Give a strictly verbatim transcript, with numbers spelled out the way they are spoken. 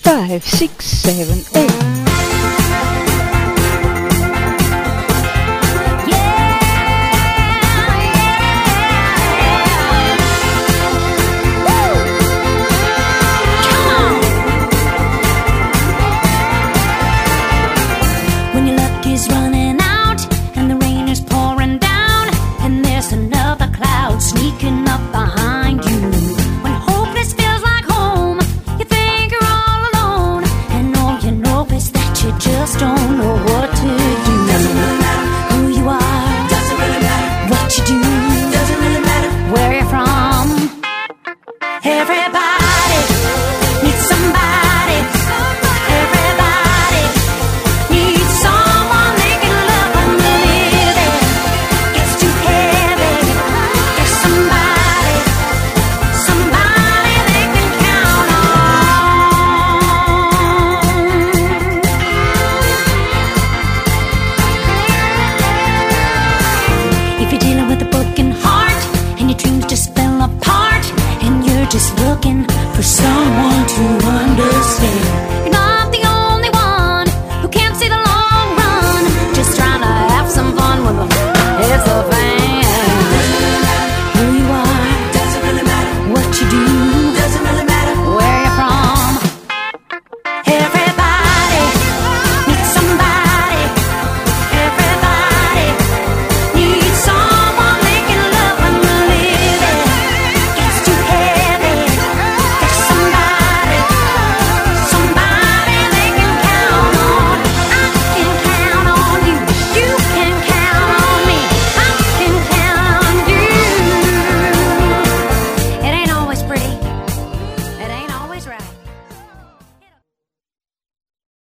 five, six, seven, eight. Sneaking up behind you. When hopeless feels like home, you think you're all alone, and all you know is that you just don't know what to do. Doesn't really matter who you are. Doesn't really matter what you do. Doesn't really matter where you're from. Everybody needs somebody. Everybody needs someone they can love and believe in. It's too heavy. There's somebody, somebody they can count on. If you're dealing with a broken heart and your dreams just fell apart and you're just looking for someone to understand,